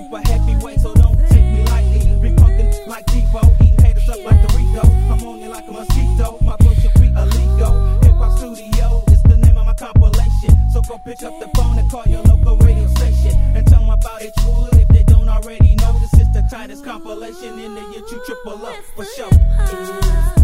super heavyweight, so don't take me lightly. Be punkin' like Devo, eating haters up like Dorito. I'm on it like a mosquito, my bullshit free illegal. Hip Hop Studio is the name of my compilation. So go pick up the phone and call your local radio station and tell them about it, wood. If they don't already know, this is the tightest compilation in the YouTube triple up for sure.